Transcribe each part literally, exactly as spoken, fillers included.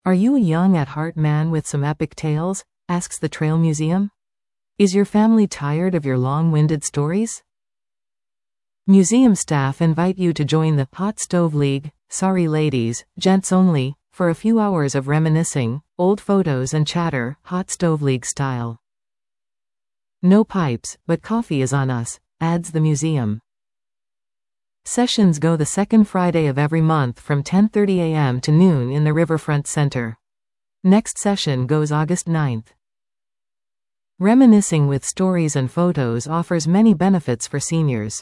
Are you a young at heart man with some epic tales? Asks the Trail Museum. Is your family tired of your long-winded stories? Museum staff invite you to join the Hot Stove League, sorry ladies, gents only, for a few hours of reminiscing, old photos and chatter, Hot Stove League style. No pipes, but coffee is on us, adds the museum. Sessions go the second Friday of every month from ten thirty a m to noon in the Riverfront Center. Next session goes August ninth. Reminiscing with stories and photos offers many benefits for seniors.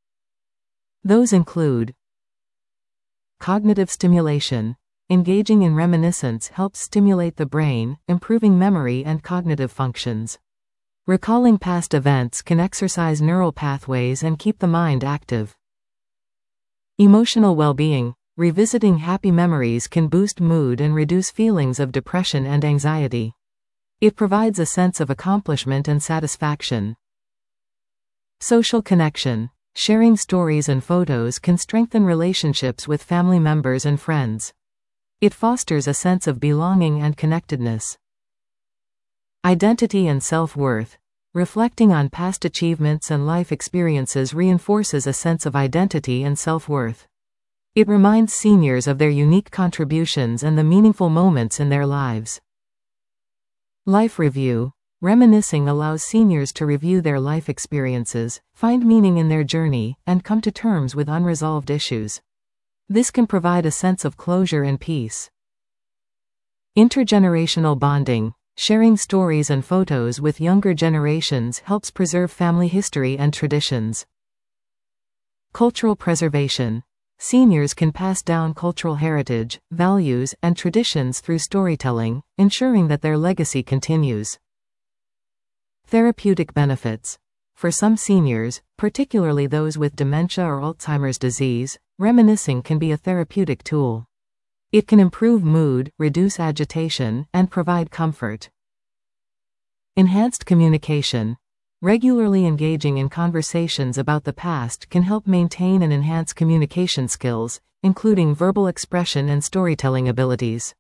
Those include cognitive stimulation. Engaging in reminiscence helps stimulate the brain, improving memory and cognitive functions. Recalling past events can exercise neural pathways and keep the mind active. Emotional well-being. Revisiting happy memories can boost mood and reduce feelings of depression and anxiety. It provides a sense of accomplishment and satisfaction. Social connection. Sharing stories and photos can strengthen relationships with family members and friends. It fosters a sense of belonging and connectedness. Identity and self-worth. Reflecting on past achievements and life experiences reinforces a sense of identity and self-worth. It reminds seniors of their unique contributions and the meaningful moments in their lives. Life review. Reminiscing allows seniors to review their life experiences, find meaning in their journey, and come to terms with unresolved issues. This can provide a sense of closure and peace. Intergenerational bonding. Sharing stories and photos with younger generations helps preserve family history and traditions. Cultural preservation. Seniors can pass down cultural heritage, values, and traditions through storytelling, ensuring that their legacy continues. Therapeutic benefits. For some seniors, particularly those with dementia or Alzheimer's disease, reminiscing can be a therapeutic tool. It can improve mood, reduce agitation, and provide comfort. Enhanced communication. Regularly engaging in conversations about the past can help maintain and enhance communication skills, including verbal expression and storytelling abilities.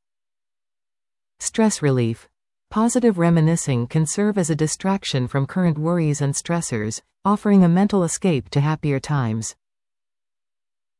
Stress relief. Positive reminiscing can serve as a distraction from current worries and stressors, offering a mental escape to happier times.